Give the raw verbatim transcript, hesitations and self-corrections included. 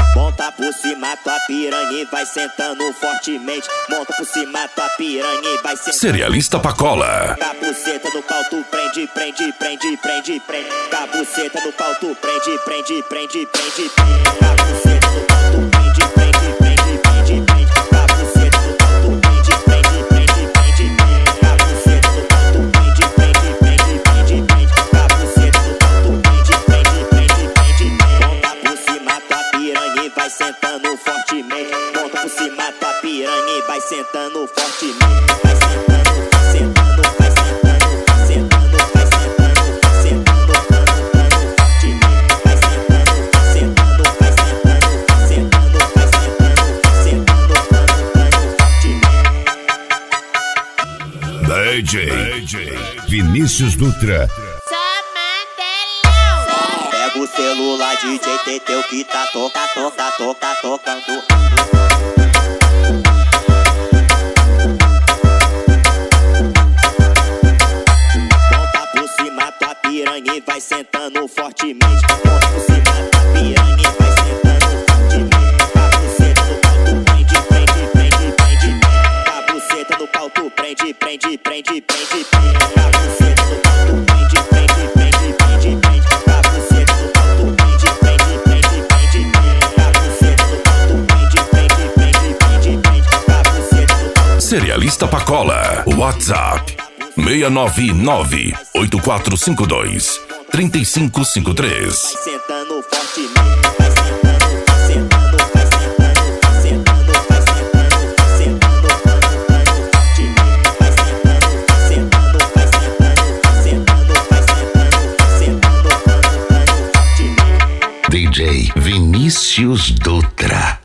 Monta por cima tua piranha e vai sentando fortemente. Monta por cima tua piranha e vai sentando. Cerealista Pacola. Cabuceta no pau tu prende, prende, prende, prende, prende. Cabuceta no pau tu prende, prende, prende, prende. Cabuceta no pau tu prende, prende, prende, prende, prende. Cabuceta no pau tu prende, prende, prende, prende. Cabuceta no pau tu prende, prende, prende, prende, prende. Cabuceta no pau tu prende, prende, prende, prende. Monta por cima tua piranha e vai sentando fortemente. Monta por cima tua piranha e vai sentando fortemente. Vai sentando, vai sentando, vai sentando, vai sentando, vai sentando, vai sentando, sentando fortemente. Vai sentando, vai sentando, vai sentando, vai sentando, vai sentando, vai sentando, sentando fortemente. D J Vinícius Dutra. Pega o celular, D J Teteu que tá toca, toca, toca, tocando. Monta por cima tua piranha e vai sentando fortemente. Monta por cima tua piranha e vai sentando fortemente. Cabuceta no pau tu prende, prende, prende, prende. Cabuceta no pau tu prende, prende, prende, prende. Cabuceta no pau tu prende, prende, prende, prende, prende. Cabuceta no pau tu prende, prende, prende, prende. Cabuceta no pau tu prende, prende, prende, prende, prende. Cabuceta no pau. Cerealista Pacola. WhatsApp seis nove nove oito quatro cinco dois três cinco cinco três. Vai sentando fortemente, vai sentando, vai sentando, vai sentando, vai sentando, vai sentando, vai sentando, sentando fortemente. Vai sentando, vai sentando, vai sentando, vai sentando, vai sentando, vai sentando, sentando fortemente. D J Vinícius Dutra.